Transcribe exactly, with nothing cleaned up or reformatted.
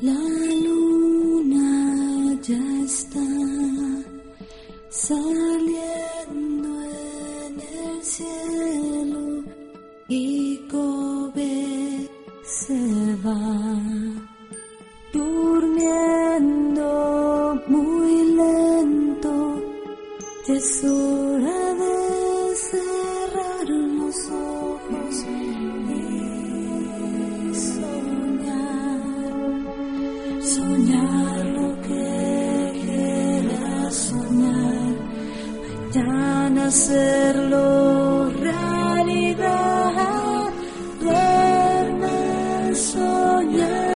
La luna ya está saliendo en el cielo y Kobe se va durmiendo muy lento. Es hora de cerrar los ojos y soñar, soñar lo que quieras soñar, mañana hacerlo.